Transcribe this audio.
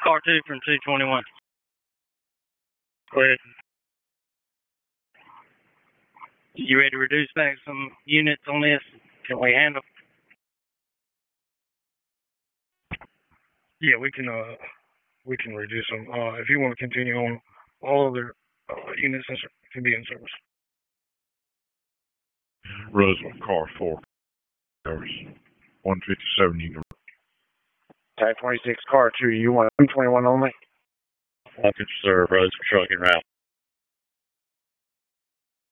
car 2 from 221. Go ahead. You ready to reduce back some units on this? Can we handle? Yeah, we can reduce them. If you want to continue on, all other units can be in service. Roosevelt, car 4, hours, 157, you can. Type 26, car 2, you want 221 only? I could serve Roosevelt trucking route.